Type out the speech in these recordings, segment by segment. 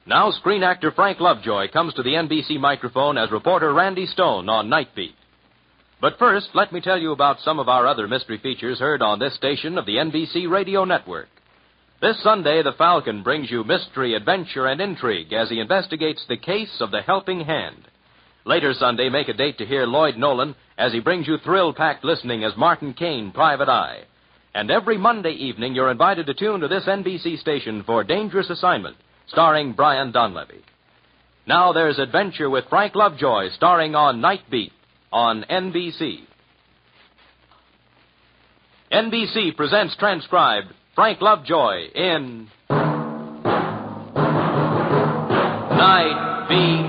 Now, screen actor Frank Lovejoy comes to the NBC microphone as reporter Randy Stone on Night Beat. But first, let me tell you about some of our other mystery features heard on this station of the NBC Radio Network. This Sunday, the Falcon brings you mystery, adventure, and intrigue as he investigates the case of the Helping Hand. Later Sunday, make a date to hear Lloyd Nolan as he brings you thrill-packed listening as Martin Caine, Private Eye. And every Monday evening, you're invited to tune to this NBC station for Dangerous Assignment, starring Brian Donlevy. Now there's Adventure with Frank Lovejoy, starring on Night Beat on NBC. NBC presents transcribed Frank Lovejoy in Night Beat.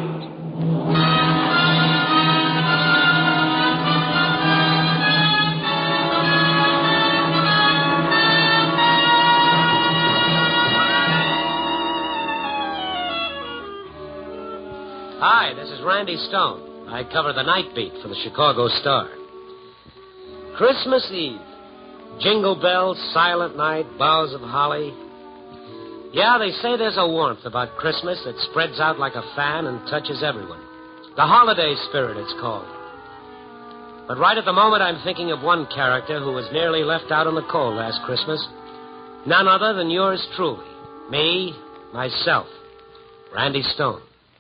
Hi, this is Randy Stone. I cover the Night Beat for the Chicago Star. Christmas Eve. Jingle bells, silent night, boughs of holly. Yeah, they say there's a warmth about Christmas that spreads out like a fan and touches everyone. The holiday spirit, it's called. But right at the moment, I'm thinking of one character who was nearly left out in the cold last Christmas. None other than yours truly. Me, myself, Randy Stone.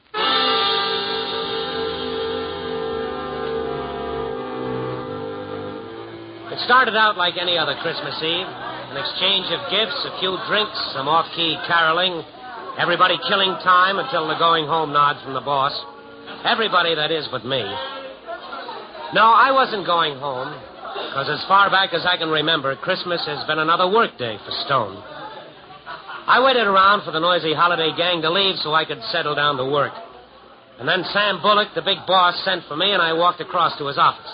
It started out like any other Christmas Eve. An exchange of gifts, a few drinks, some off-key caroling. Everybody killing time until the going-home nod from the boss. Everybody, that is, but me. No, I wasn't going home, because as far back as I can remember, Christmas has been another work day for Stone. I waited around for the noisy holiday gang to leave so I could settle down to work. And then Sam Bullock, the big boss, sent for me, and I walked across to his office.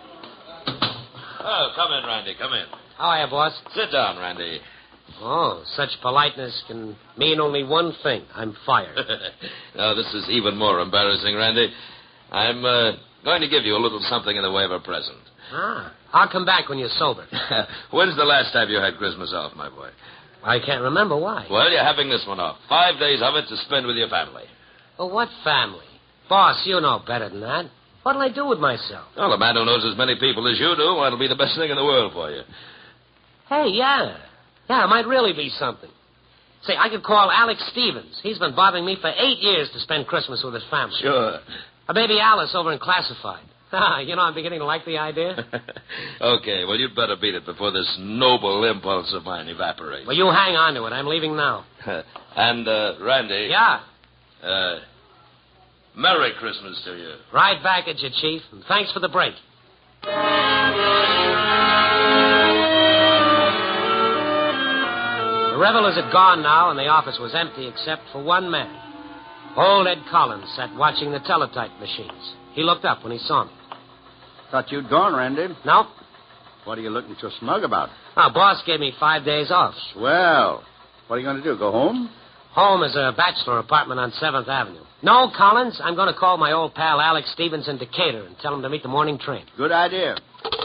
Oh, come in, Randy, come in. How are you, boss? Sit down, Randy. Oh, such politeness can mean only one thing. I'm fired. No, this is even more embarrassing, Randy. I'm going to give you a little something in the way of a present. I'll come back when you're sober. When's the last time you had Christmas off, my boy? I can't remember why. Well, you're having this one off. 5 days of it to spend with your family. Well, what family? Boss, you know better than that. What'll I do with myself? Well, a man who knows as many people as you do, that'll be the best thing in the world for you. Hey, yeah. Yeah, it might really be something. Say, I could call Alex Stevens. He's been bothering me for 8 years to spend Christmas with his family. Sure. Or maybe Alice over in Classified. You know, I'm beginning to like the idea. Okay, well, you'd better beat it before this noble impulse of mine evaporates. Well, you hang on to it. I'm leaving now. And, Randy... Yeah? Merry Christmas to you. Right back at you, Chief. And thanks for the break. The revelers had gone now, and the office was empty except for one man. Old Ed Collins sat watching the teletype machines. He looked up when he saw me. Thought you'd gone, Randy. Nope. What are you looking so smug about? Boss gave me 5 days off. Swell. What are you going to do, go home? Home is a bachelor apartment on 7th Avenue. No, Collins, I'm going to call my old pal Alex Stevens in Decatur and tell him to meet the morning train. Good idea.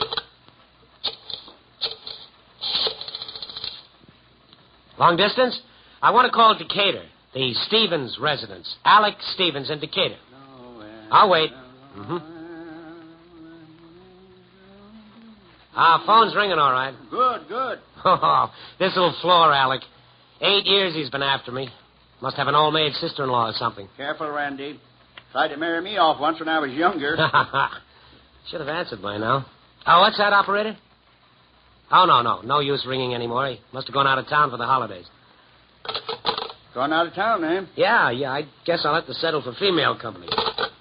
Long distance? I want to call Decatur. The Stevens residence. Alex Stevens in Decatur. I'll wait. Phone's ringing all right. Good. Oh, this'll floor Alec. 8 years he's been after me. Must have an old maid sister-in-law or something. Careful, Randy. Tried to marry me off once when I was younger. Should have answered by now. Oh, what's that, operator? Oh, no. No use ringing anymore. He must have gone out of town for the holidays. Gone out of town, eh? Yeah, I guess I'll have to settle for female company.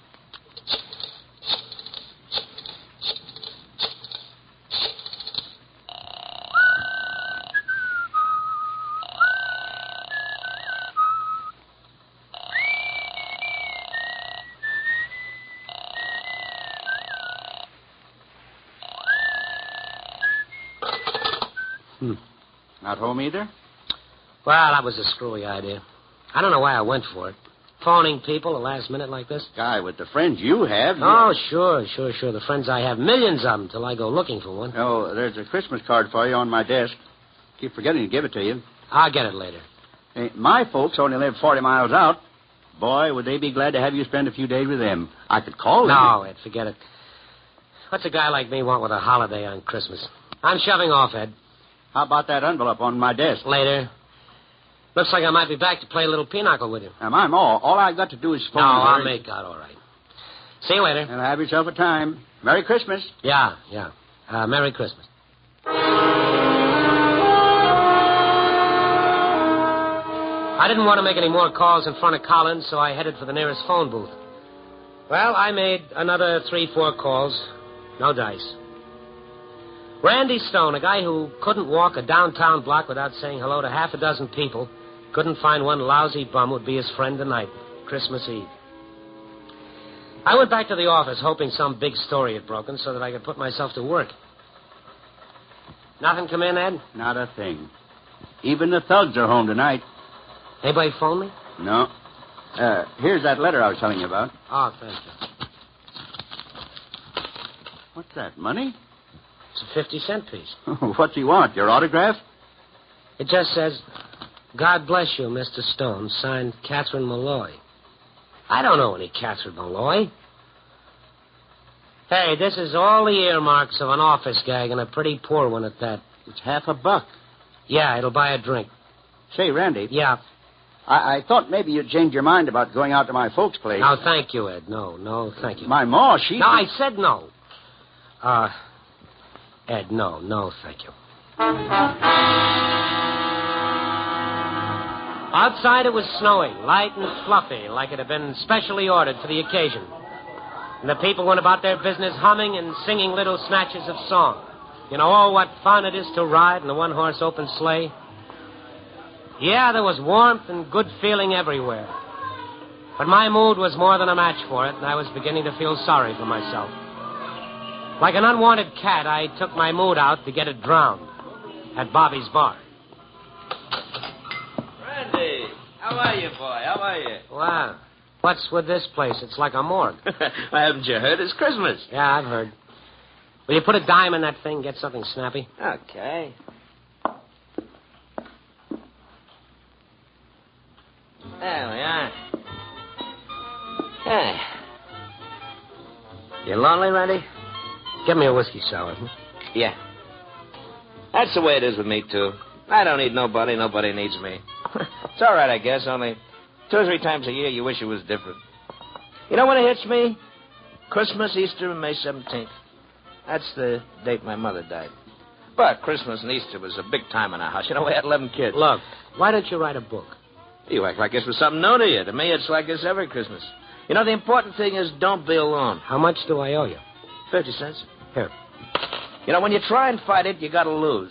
Not home either? Well, that was a screwy idea. I don't know why I went for it. Phoning people at the last minute like this. Guy, with the friends you have... Oh, sure. The friends I have, millions of them till I go looking for one. Oh, there's a Christmas card for you on my desk. Keep forgetting to give it to you. I'll get it later. Hey, my folks only live 40 miles out. Boy, would they be glad to have you spend a few days with them. I could call them. No, Ed, forget it. What's a guy like me want with a holiday on Christmas? I'm shoving off, Ed. How about that envelope on my desk? Later. Looks like I might be back to play a little pinochle with you. Now, my Ma, all I've got to do is phone No, her. I'll make out all right. See you later. And have yourself a time. Merry Christmas. Yeah. Merry Christmas. I didn't want to make any more calls in front of Collins, so I headed for the nearest phone booth. Well, I made another 3-4 calls. No dice. Randy Stone, a guy who couldn't walk a downtown block without saying hello to half a dozen people, couldn't find one lousy bum would be his friend tonight, Christmas Eve. I went back to the office hoping some big story had broken so that I could put myself to work. Nothing come in, Ed? Not a thing. Even the thugs are home tonight. Anybody phone me? No. Here's that letter I was telling you about. Oh, thank you. What's that, money? It's a 50-cent piece. What's he want, your autograph? It just says, God bless you, Mr. Stone, signed Catherine Malloy. I don't know any Catherine Malloy. Hey, this is all the earmarks of an office gag, and a pretty poor one at that. It's $50. Yeah, it'll buy a drink. Say, Randy. Yeah. I thought maybe you'd change your mind about going out to my folks' place. No, thank you, Ed. No, thank you. My Ma, she... No, I said no. Ed, no, thank you. Outside it was snowing, light and fluffy, like it had been specially ordered for the occasion. And the people went about their business humming and singing little snatches of song. You know, oh, what fun it is to ride in a one-horse open sleigh. Yeah, there was warmth and good feeling everywhere. But my mood was more than a match for it, and I was beginning to feel sorry for myself. Like an unwanted cat, I took my mood out to get it drowned at Bobby's bar. Randy, how are you, boy? How are you? Wow. What's with this place? It's like a morgue. Well, haven't you heard? It's Christmas. Yeah, I've heard. Will you put a dime in that thing, get something snappy? Okay. There we are. Hey. You lonely, Randy? Give me a whiskey sour. Yeah. That's the way it is with me, too. I don't need nobody. Nobody needs me. It's all right, I guess, only 2 or 3 times a year you wish it was different. You know when it hits me? Christmas, Easter, and May 17th. That's the date my mother died. But Christmas and Easter was a big time in our house. You know, we had 11 kids. Look, why don't you write a book? You act like this was something new to you. To me, it's like this every Christmas. You know, the important thing is don't be alone. How much do I owe you? 50 cents. Here. You know, when you try and fight it, you got to lose.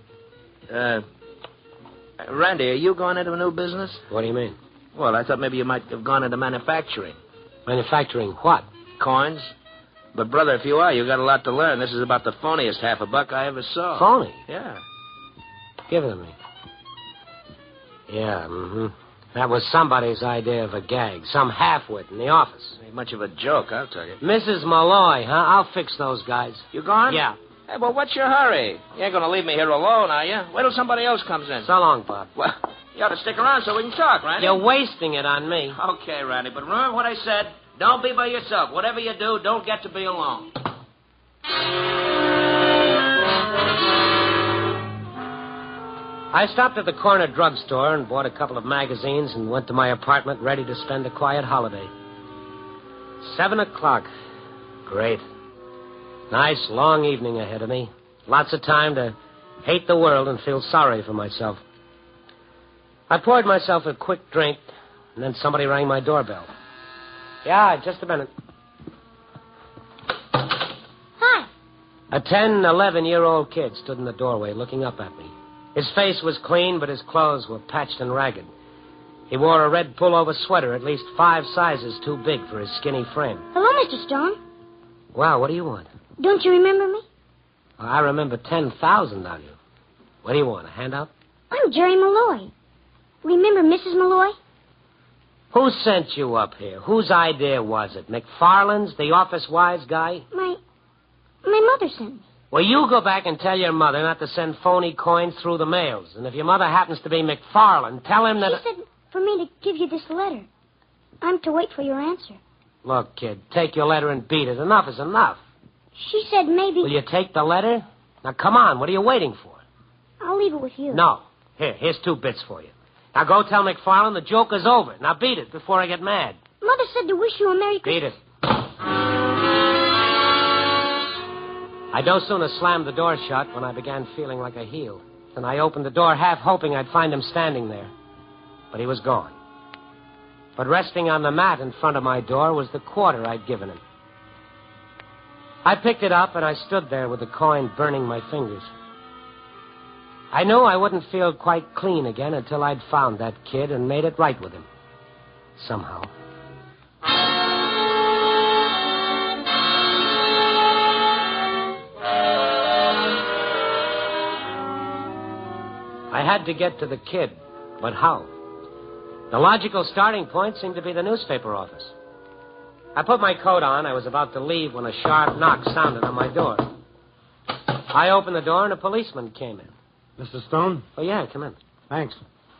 Randy, are you going into a new business? What do you mean? Well, I thought maybe you might have gone into manufacturing. Manufacturing what? Coins. But, brother, if you are, you got a lot to learn. This is about the phoniest $50 I ever saw. Phony? Yeah. Give it to me. Yeah, That was somebody's idea of a gag. Some half-wit in the office. Ain't much of a joke, I'll tell you. Mrs. Malloy, huh? I'll fix those guys. You gone? Yeah. Hey, well, what's your hurry? You ain't going to leave me here alone, are you? Wait till somebody else comes in. So long, Bob. Well, you ought to stick around so we can talk, Randy. You're wasting it on me. Okay, Randy, but remember what I said. Don't be by yourself. Whatever you do, don't get to be alone. I stopped at the corner drugstore and bought a couple of magazines and went to my apartment ready to spend a quiet holiday. 7:00. Great. Nice, long evening ahead of me. Lots of time to hate the world and feel sorry for myself. I poured myself a quick drink, and then somebody rang my doorbell. Yeah, just a minute. Hi. A 10, 11-year-old kid stood in the doorway looking up at me. His face was clean, but his clothes were patched and ragged. He wore a red pullover sweater at least 5 sizes too big for his skinny frame. Hello, Mr. Stone. Wow, what do you want? Don't you remember me? Well, I remember 10,000 on you. What do you want, a handout? I'm Jerry Malloy. Remember Mrs. Malloy? Who sent you up here? Whose idea was it? McFarland's, the office wise guy? My mother sent me. Well, you go back and tell your mother not to send phony coins through the mails. And if your mother happens to be McFarland, tell him that... She said for me to give you this letter. I'm to wait for your answer. Look, kid, take your letter and beat it. Enough is enough. She said maybe... Will you take the letter? Now, come on. What are you waiting for? I'll leave it with you. No. Here's 2 bits for you. Now, go tell McFarland the joke is over. Now, beat it before I get mad. Mother said to wish you a Merry Christmas. Beat it. I no sooner slammed the door shut when I began feeling like a heel. Then I opened the door, half hoping I'd find him standing there. But he was gone. But resting on the mat in front of my door was the quarter I'd given him. I picked it up, and I stood there with the coin burning my fingers. I knew I wouldn't feel quite clean again until I'd found that kid and made it right with him. Somehow. I had to get to the kid, but how? The logical starting point seemed to be the newspaper office. I put my coat on. I was about to leave when a sharp knock sounded on my door. I opened the door and a policeman came in. Mr. Stone? Oh, yeah, come in. Thanks.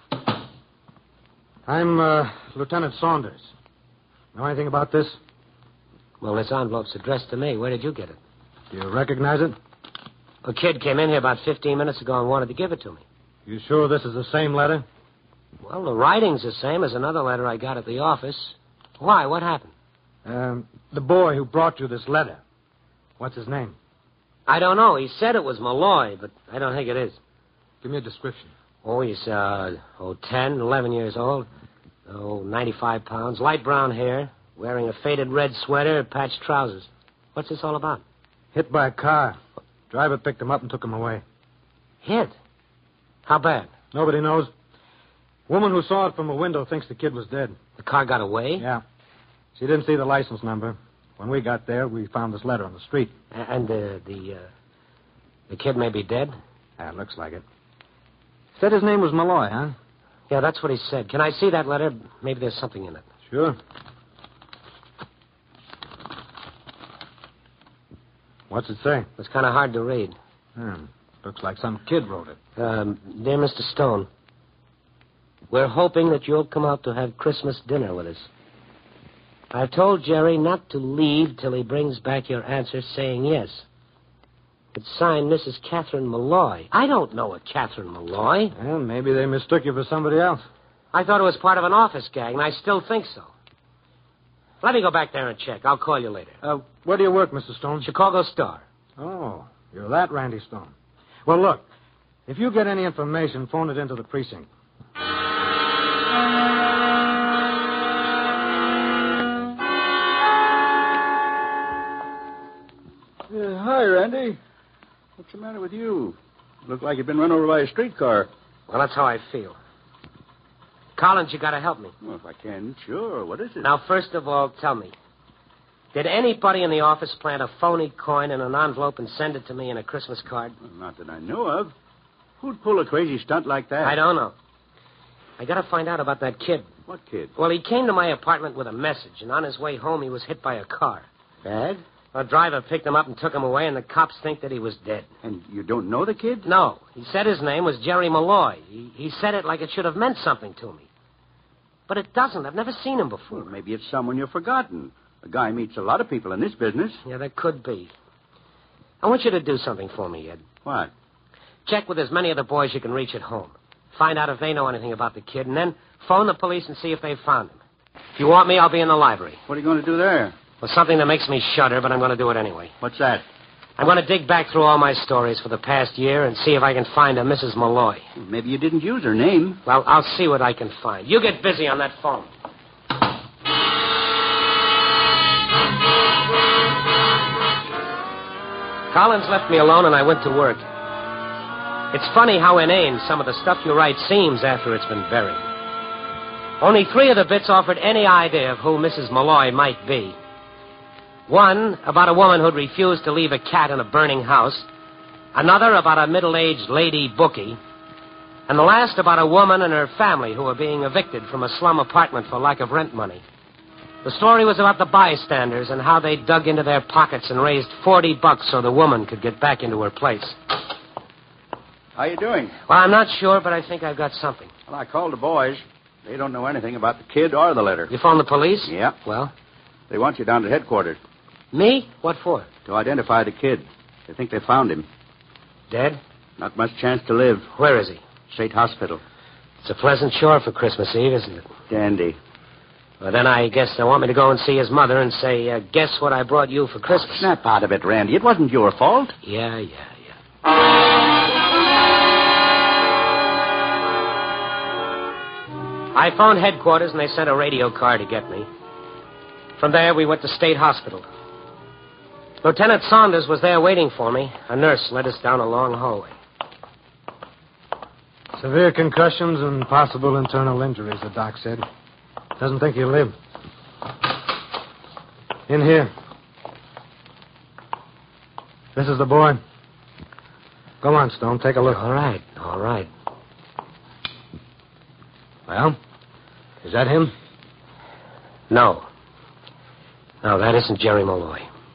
I'm Lieutenant Saunders. Know anything about this? Well, this envelope's addressed to me. Where did you get it? Do you recognize it? A kid came in here about 15 minutes ago and wanted to give it to me. You sure this is the same letter? Well, the writing's the same as another letter I got at the office. Why? What happened? The boy who brought you this letter. What's his name? I don't know. He said it was Malloy, but I don't think it is. Give me a description. Oh, he's, 10, 11 years old. 95 pounds, light brown hair, wearing a faded red sweater, patched trousers. What's this all about? Hit by a car. Driver picked him up and took him away. Hit? How bad? Nobody knows. Woman who saw it from a window thinks the kid was dead. The car got away? Yeah. She didn't see the license number. When we got there, we found this letter on the street. And the kid may be dead? Yeah, it looks like it. Said his name was Malloy, huh? Yeah, that's what he said. Can I see that letter? Maybe there's something in it. Sure. What's it say? It's kind of hard to read. Looks like some kid wrote it. Dear Mr. Stone, we're hoping that you'll come out to have Christmas dinner with us. I've told Jerry not to leave till he brings back your answer saying yes. It's signed Mrs. Catherine Malloy. I don't know a Catherine Malloy. Well, maybe they mistook you for somebody else. I thought it was part of an office gag, and I still think so. Let me go back there and check. I'll call you later. Where do you work, Mr. Stone? Chicago Star. Oh, you're that Randy Stone. Well, look, if you get any information, phone it into the precinct. Hi, Randy. What's the matter with you? Look like you've been run over by a streetcar. Well, that's how I feel. Collins, you got to help me. Well, if I can, sure. What is it? Now, first of all, tell me. Did anybody in the office plant a phony coin in an envelope and send it to me in a Christmas card? Well, not that I know of. Who'd pull a crazy stunt like that? I don't know. I got to find out about that kid. What kid? Well, he came to my apartment with a message, and on his way home, he was hit by a car. Bad? A driver picked him up and took him away, and the cops think that he was dead. And you don't know the kid? No. He said his name was Jerry Malloy. He said it like it should have meant something to me. But it doesn't. I've never seen him before. Well, maybe it's someone you've forgotten. A guy meets a lot of people in this business. Yeah, there could be. I want you to do something for me, Ed. What? Check with as many of the boys you can reach at home. Find out if they know anything about the kid, and then phone the police and see if they've found him. If you want me, I'll be in the library. What are you going to do there? Well, something that makes me shudder, but I'm going to do it anyway. What's that? I'm going to dig back through all my stories for the past year and see if I can find a Mrs. Malloy. Maybe you didn't use her name. Well, I'll see what I can find. You get busy on that phone. Collins left me alone, and I went to work. It's funny how inane some of the stuff you write seems after it's been buried. Only 3 of the bits offered any idea of who Mrs. Malloy might be. One about a woman who'd refused to leave a cat in a burning house. Another about a middle-aged lady bookie. And the last about a woman and her family who were being evicted from a slum apartment for lack of rent money. The story was about the bystanders and how they dug into their pockets and raised $40 so the woman could get back into her place. How you doing? Well, I'm not sure, but I think I've got something. Well, I called the boys. They don't know anything about the kid or the letter. You phoned the police? Yeah. Well? They want you down to headquarters. Me? What for? To identify the kid. They think they found him. Dead? Not much chance to live. Where is he? State hospital. It's a pleasant shore for Christmas Eve, isn't it? Dandy. Well, then I guess they want me to go and see his mother and say, guess what I brought you for Christmas. Snap out of it, Randy. It wasn't your fault. Yeah. I phoned headquarters, and they sent a radio car to get me. From there, we went to State Hospital. Lieutenant Saunders was there waiting for me. A nurse led us down a long hallway. Severe concussions and possible internal injuries, the doc said. Doesn't think he'll live. In here. This is the boy. Go on, Stone. Take a look. All right. Well, is that him? No, that isn't Jerry Malloy.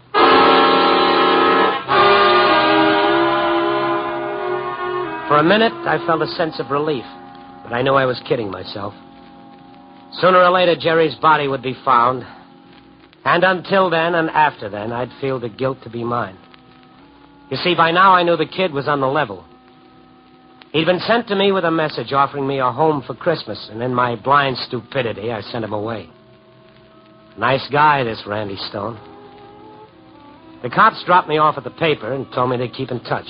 For a minute, I felt a sense of relief, but I knew I was kidding myself. Sooner or later, Jerry's body would be found, and until then and after then, I'd feel the guilt to be mine. You see, by now I knew the kid was on the level. He'd been sent to me with a message offering me a home for Christmas, and in my blind stupidity, I sent him away. Nice guy, this Randy Stone. The cops dropped me off at the paper and told me they'd keep in touch.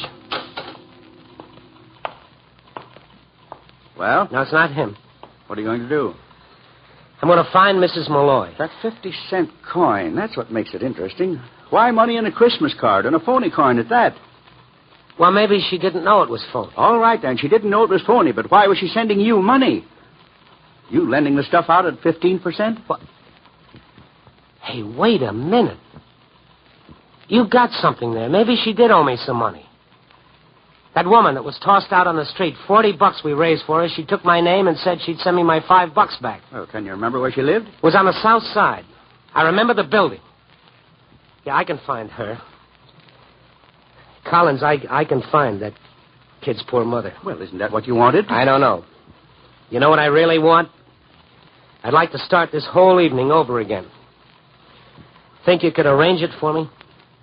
Well? No, it's not him. What are you going to do? I'm going to find Mrs. Malloy. That 50-cent coin, that's what makes it interesting. Why money in a Christmas card and a phony coin at that? Well, maybe she didn't know it was phony. All right, then. She didn't know it was phony, but why was she sending you money? You lending the stuff out at 15%? What? Hey, wait a minute. You got something there. Maybe she did owe me some money. That woman that was tossed out on the street, $40 we raised for her, she took my name and said she'd send me my $5 back. Well, can you remember where she lived? It was on the south side. I remember the building. Yeah, I can find her. Collins, I can find that kid's poor mother. Well, isn't that what you wanted? I don't know. You know what I really want? I'd like to start this whole evening over again. Think you could arrange it for me?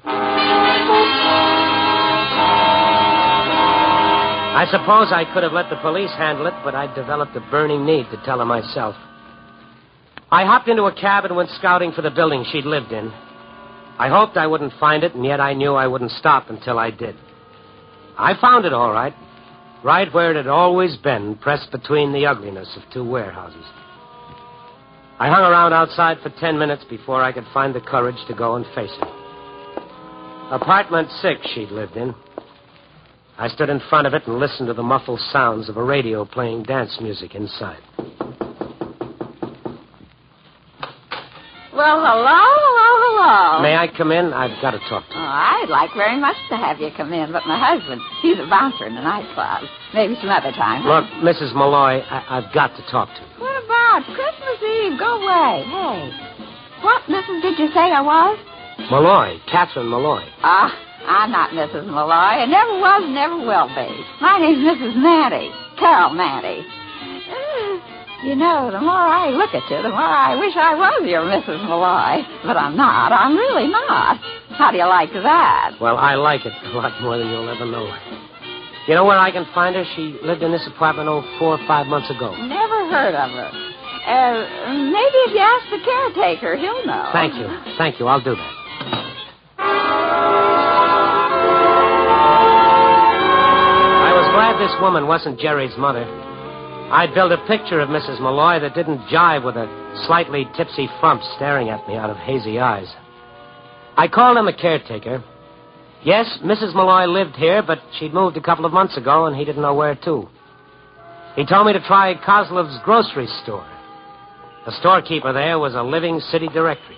I suppose I could have let the police handle it, but I'd developed a burning need to tell her myself. I hopped into a cab and went scouting for the building she'd lived in. I hoped I wouldn't find it, and yet I knew I wouldn't stop until I did. I found it all right where it had always been, pressed between the ugliness of two warehouses. I hung around outside for 10 minutes before I could find the courage to go and face it. Apartment 6 she'd lived in. I stood in front of it and listened to the muffled sounds of a radio playing dance music inside. Well, hello. May I come in? I've got to talk to you. Oh, I'd like very much to have you come in, but my husband, he's a bouncer in the nightclub. Maybe some other time. Look, Mrs. Malloy, I've got to talk to you. What about Christmas Eve? Go away. Hey, what Mrs. did you say I was? Malloy, Catherine Malloy. I'm not Mrs. Malloy. I never was and never will be. My name's Mrs. Manny. Carol Manny. You know, the more I look at you, the more I wish I was your Mrs. Malloy. But I'm not. I'm really not. How do you like that? Well, I like it a lot more than you'll ever know. You know where I can find her? She lived in this apartment 4 or 5 months ago. Never heard of her. Maybe if you ask the caretaker, he'll know. Thank you. I'll do that. I was glad this woman wasn't Jerry's mother. I'd built a picture of Mrs. Malloy that didn't jive with a slightly tipsy frump staring at me out of hazy eyes. I called him a caretaker. Yes, Mrs. Malloy lived here, but she'd moved a couple of months ago, and he didn't know where to. He told me to try Kozlov's grocery store. The storekeeper there was a living city directory.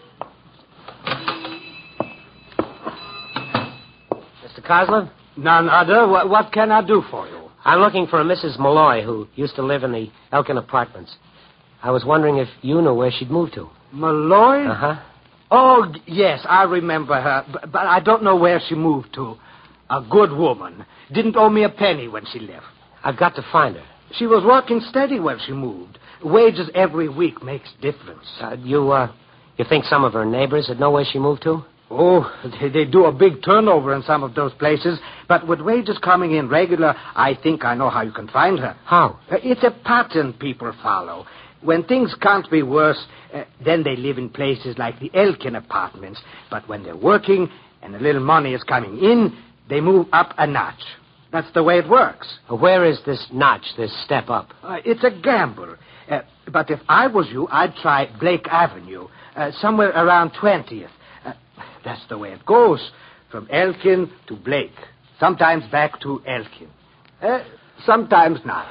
Mr. Kozlov? None other. What can I do for you? I'm looking for a Mrs. Malloy who used to live in the Elkin Apartments. I was wondering if you knew where she'd moved to. Malloy? Uh-huh. Oh, yes, I remember her, but I don't know where she moved to. A good woman. Didn't owe me a penny when she left. I've got to find her. She was working steady when she moved. Wages every week makes difference. You think some of her neighbors would know where she moved to? Oh, they do a big turnover in some of those places. But with wages coming in regular, I think I know how you can find her. How? It's a pattern people follow. When things can't be worse, then they live in places like the Elkin apartments. But when they're working and a little money is coming in, they move up a notch. That's the way it works. Where is this notch, this step up? It's a gamble. But if I was you, I'd try Blake Avenue, somewhere around 20th. That's the way it goes, from Elkin to Blake. Sometimes back to Elkin. Sometimes not.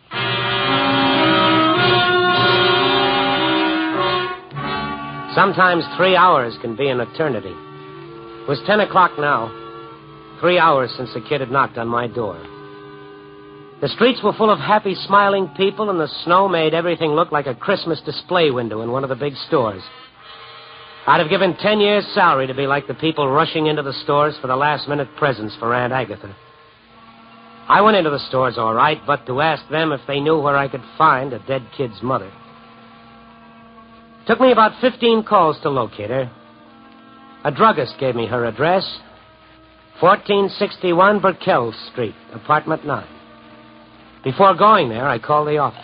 Sometimes 3 hours can be an eternity. It was 10 o'clock now. 3 hours since the kid had knocked on my door. The streets were full of happy, smiling people, and the snow made everything look like a Christmas display window in one of the big stores. I'd have given 10 years' salary to be like the people rushing into the stores for the last-minute presents for Aunt Agatha. I went into the stores all right, but to ask them if they knew where I could find a dead kid's mother. Took me about 15 calls to locate her. A druggist gave me her address, 1461 Burkell Street, apartment 9. Before going there, I called the office.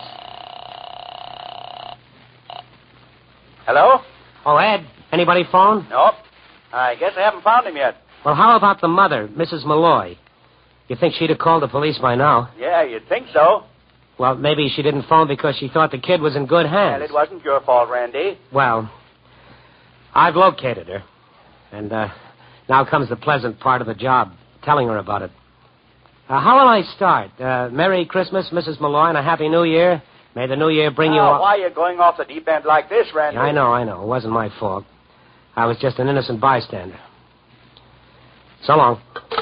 Hello? Oh, Ed, anybody phone? Nope. I guess I haven't found him yet. Well, how about the mother, Mrs. Malloy? You think she'd have called the police by now? Yeah, you'd think so. Well, maybe she didn't phone because she thought the kid was in good hands. And it wasn't your fault, Randy. Well, I've located her. And now comes the pleasant part of the job, telling her about it. How will I start? Merry Christmas, Mrs. Malloy, and a Happy New Year. May the New Year bring you all... Why are you going off the deep end like this, Randy? Yeah, I know. It wasn't my fault. I was just an innocent bystander. So long.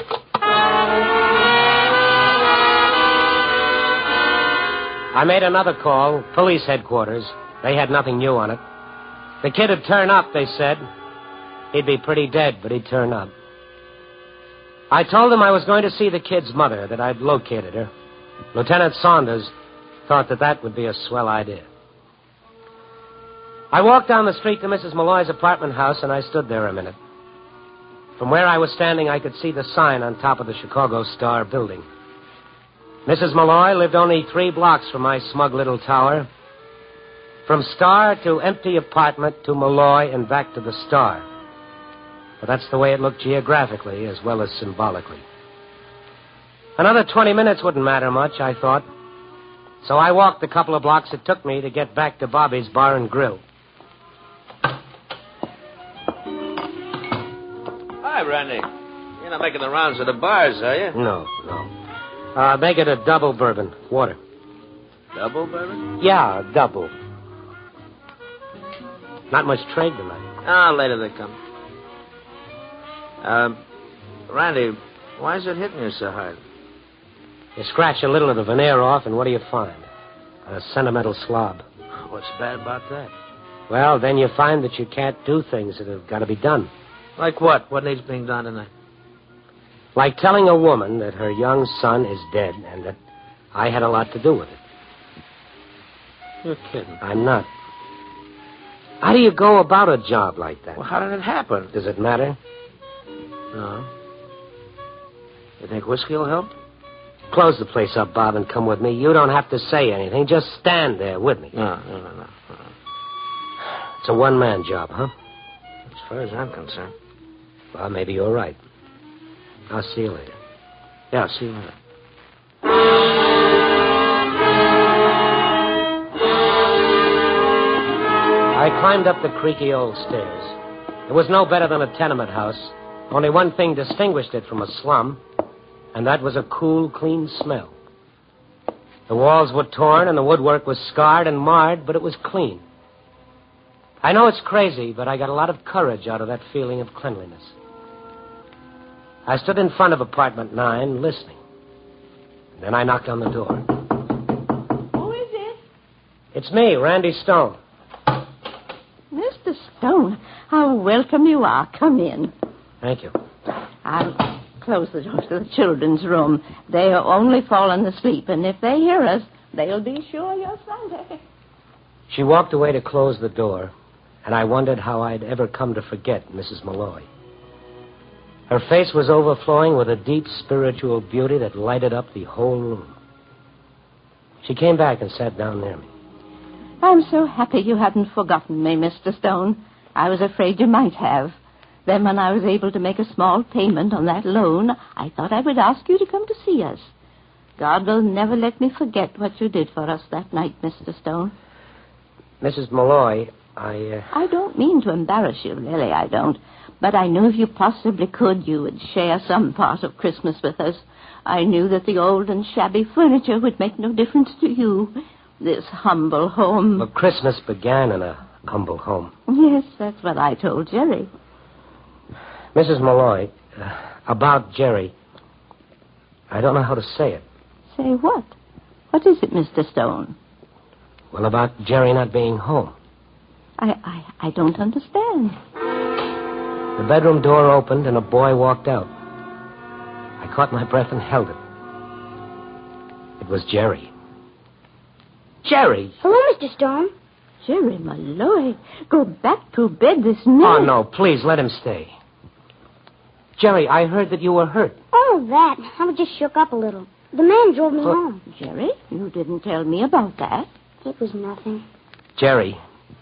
I made another call, police headquarters. They had nothing new on it. The kid would turn up, they said. He'd be pretty dead, but he'd turn up. I told them I was going to see the kid's mother, that I'd located her. Lieutenant Saunders thought that would be a swell idea. I walked down the street to Mrs. Malloy's apartment house, and I stood there a minute. From where I was standing, I could see the sign on top of the Chicago Star building. Mrs. Malloy lived only 3 blocks from my smug little tower. From Star to empty apartment to Malloy and back to the Star. But that's the way it looked geographically as well as symbolically. Another 20 minutes wouldn't matter much, I thought. So I walked the couple of blocks it took me to get back to Bobby's Bar and Grill. Hi, Randy. You're not making the rounds of the bars, are you? No. Make it a double bourbon. Water. Double bourbon? Yeah, double. Not much trade tonight. Ah, later they come. Randy, why is it hitting you so hard? You scratch a little of the veneer off, and what do you find? A sentimental slob. What's bad about that? Well, then you find that you can't do things that have got to be done. Like what? What needs being done tonight? Like telling a woman that her young son is dead and that I had a lot to do with it. You're kidding. I'm not. How do you go about a job like that? Well, how did it happen? Does it matter? No. You think whiskey will help? Close the place up, Bob, and come with me. You don't have to say anything. Just stand there with me. No. It's a one-man job, huh? As far as I'm concerned. Well, maybe you're right. I'll see you later. Yeah, see you later. I climbed up the creaky old stairs. It was no better than a tenement house. Only one thing distinguished it from a slum, and that was a cool, clean smell. The walls were torn and the woodwork was scarred and marred, but it was clean. I know it's crazy, but I got a lot of courage out of that feeling of cleanliness. I stood in front of apartment 9, listening. Then I knocked on the door. Who is it? It's me, Randy Stone. Mr. Stone, how welcome you are. Come in. Thank you. I'll close the door to the children's room. They are only fallen asleep, and if they hear us, They'll be sure you're Sunday. She walked away to close the door, and I wondered how I'd ever come to forget Mrs. Malloy. Her face was overflowing with a deep spiritual beauty that lighted up the whole room. She came back and sat down near me. I'm so happy you hadn't forgotten me, Mr. Stone. I was afraid you might have. Then when I was able to make a small payment on that loan, I thought I would ask you to come to see us. God will never let me forget what you did for us that night, Mr. Stone. Mrs. Malloy, I don't mean to embarrass you, really, I don't. But I knew if you possibly could, you would share some part of Christmas with us. I knew that the old and shabby furniture would make no difference to you. This humble home... Well, Christmas began in a humble home. Yes, that's what I told Jerry. Mrs. Malloy, about Jerry, I don't know how to say it. Say what? What is it, Mr. Stone? Well, about Jerry not being home. I don't understand. The bedroom door opened and a boy walked out. I caught my breath and held it. It was Jerry. Jerry! Hello, Mr. Stone. Jerry Malloy, go back to bed this minute. Oh, no, please, let him stay. Jerry, I heard that you were hurt. Oh, that. I was just shook up a little. The man drove me home. Jerry, you didn't tell me about that. It was nothing. Jerry,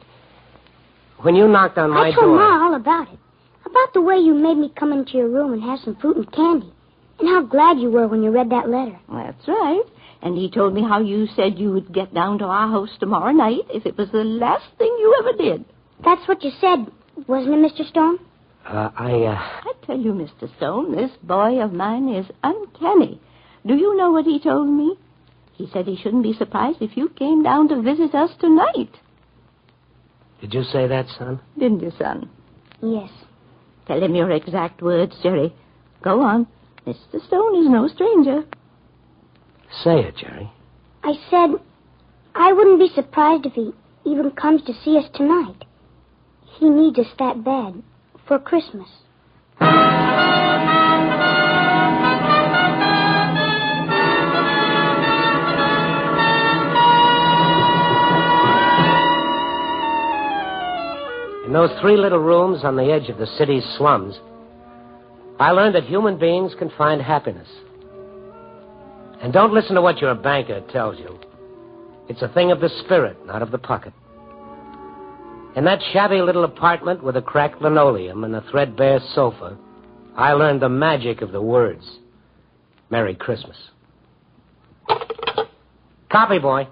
when you knocked on my door... I told Ma all about it. About the way you made me come into your room and have some fruit and candy. And how glad you were when you read that letter. That's right. And he told me how you said you would get down to our house tomorrow night if it was the last thing you ever did. That's what you said, wasn't it, Mr. Stone? I tell you, Mr. Stone, this boy of mine is uncanny. Do you know what he told me? He said he shouldn't be surprised if you came down to visit us tonight. Did you say that, son? Didn't you, son? Yes. Tell him your exact words, Jerry. Go on. Mr. Stone is no stranger. Say it, Jerry. I said I wouldn't be surprised if he even comes to see us tonight. He needs us that bad for Christmas. In those 3 little rooms on the edge of the city's slums, I learned that human beings can find happiness. And don't listen to what your banker tells you. It's a thing of the spirit, not of the pocket. In that shabby little apartment with a cracked linoleum and a threadbare sofa, I learned the magic of the words. Merry Christmas. Copy, boy.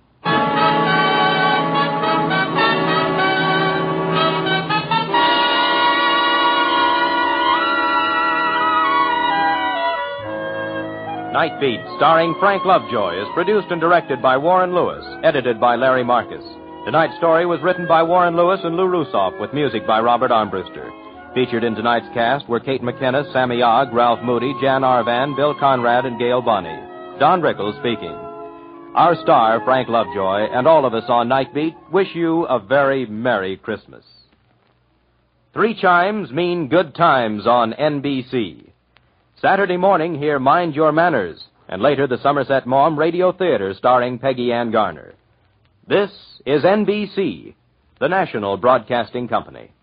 Night Beat, starring Frank Lovejoy, is produced and directed by Warren Lewis, edited by Larry Marcus. Tonight's story was written by Warren Lewis and Lou Rusoff, with music by Robert Armbruster. Featured in tonight's cast were Kate McKenna, Sammy Ogg, Ralph Moody, Jan Arvan, Bill Conrad, and Gail Bonney. Don Rickles speaking. Our star, Frank Lovejoy, and all of us on Night Beat wish you a very Merry Christmas. 3 chimes mean good times on NBC. Saturday morning, hear Mind Your Manners, and later the Somerset Maugham Radio Theater starring Peggy Ann Garner. This is NBC, the national broadcasting company.